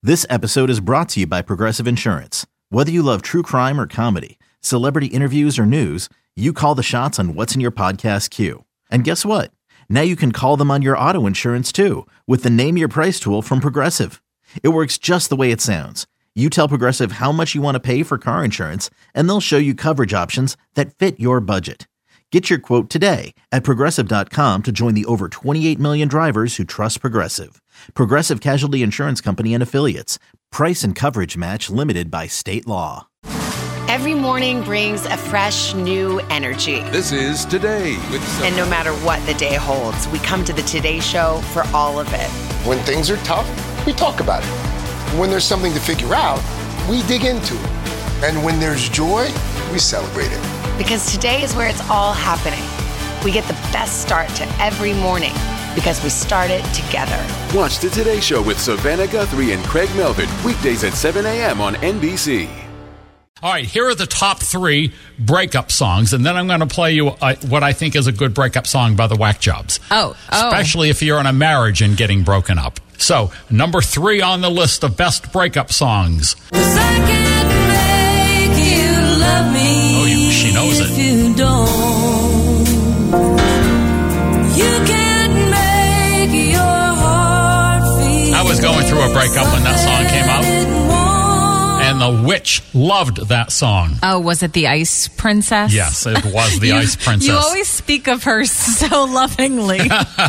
This episode is brought to you by Progressive Insurance. Whether you love true crime or comedy, celebrity interviews or news, you call the shots on what's in your podcast queue. And guess what? Now you can call them on your auto insurance too with the Name Your Price tool from Progressive. It works just the way it sounds. You tell Progressive how much you want to pay for car insurance, and they'll show you coverage options that fit your budget. Get your quote today at Progressive.com to join the over 28 million drivers who trust Progressive. Progressive Casualty Insurance Company and Affiliates. Price and coverage match limited by state law. Every morning brings a fresh, new energy. This is Today with... And no matter what the day holds, we come to the Today Show for all of it. When things are tough, we talk about it. When there's something to figure out, we dig into it. And when there's joy, we celebrate it. Because today is where it's all happening. We get the best start to every morning because we start it together. Watch the Today Show with Savannah Guthrie and Craig Melvin, weekdays at 7 a.m. on NBC. All right, here are the top 3 breakup songs, and then I'm going to play you what I think is a good breakup song by the Whack Jobs. Especially if you're in a marriage and getting broken up. So, number 3 on the list of best breakup songs. 'Cause I can't make you love me. Oh, she knows it. If you don't, you can't make your heart feel. I was going through a breakup when that song came out. And the witch loved that song. Oh, was it the Ice Princess? Yes, it was the Ice Princess. You always speak of her so lovingly.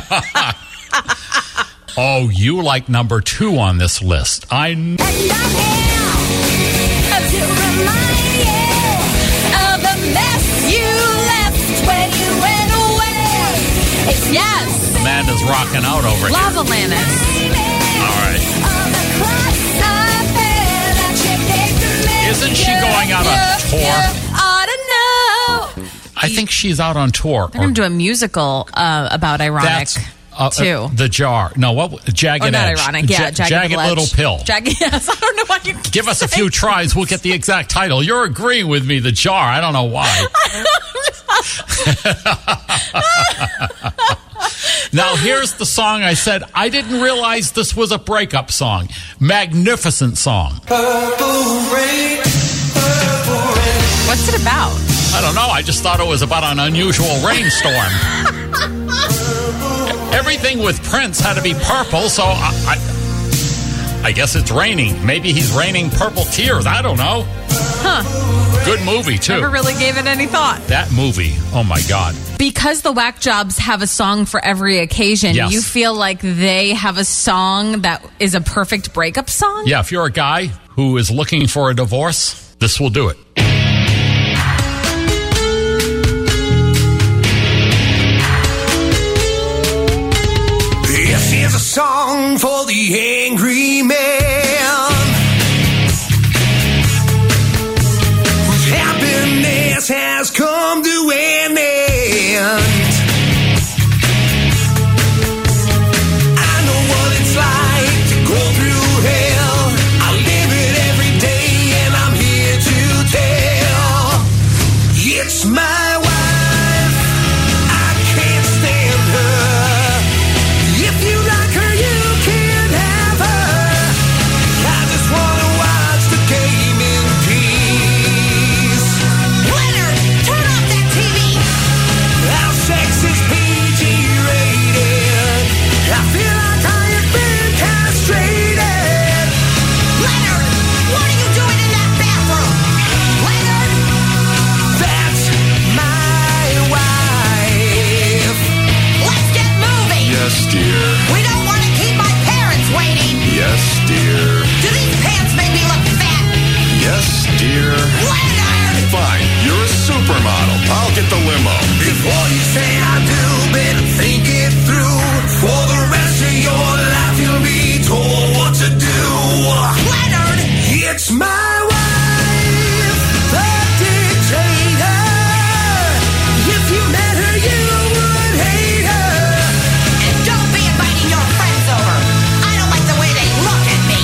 Oh, you like number 2 on this list. I know. And I'm here to remind you of the mess you left when you went away. Yes. Amanda's rocking out over here. Lava Lannis. All right. Isn't she going out on tour? I think she's out on tour. They're going to do a musical about Ironic, too. The Jar. No, what? Jagged Edge. Not Ironic, yeah. Jagged Little Pill. Yes, I don't know why you give us a few tries. We'll get the exact title. You're agreeing with me, The Jar. I don't know why. Now, here's the song I said. I didn't realize this was a breakup song. Magnificent song. Purple rain, purple rain. What's it about? I don't know. I just thought it was about an unusual rainstorm. Everything with Prince had to be purple, so I guess it's raining. Maybe he's raining purple tears. I don't know. Huh. Good movie, too. Never really gave it any thought. That movie, oh my God. Because the Whack Jobs have a song for every occasion, yes. You feel like they have a song that is a perfect breakup song? Yeah, if you're a guy who is looking for a divorce, this will do it. This is a song for the angry man whose happiness has come to an end. I know what it's like to go through hell. I live it every day and I'm here to tell. It's my wife, I can't stand her. If you like her, you can have her. I just wanna watch the game in peace. Leonard, turn off that TV. Our sex is PG rated. I feel like I have been castrated. Leonard, what are you doing in that bathroom? Leonard, that's my wife. Let's get moving. Yes, dear. We don't want to keep my parents waiting. Yes, dear. Do these pants make me look fat? Yes, dear. Leonard! Fine, you're a supermodel. I'll get the limo. Before you say I do, better think it through. For the rest of your life, you'll be told what to do. Leonard! It's my wife, the dictator. If you met her, you would hate her. And don't be inviting your friends over. I don't like the way they look at me.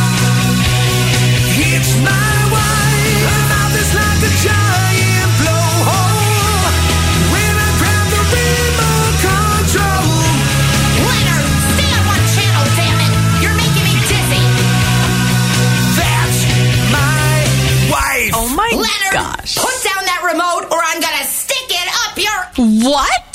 It's my wife. Her mouth is like a giant blowhole. gosh. Put down that remote or I'm gonna stick it up your... What?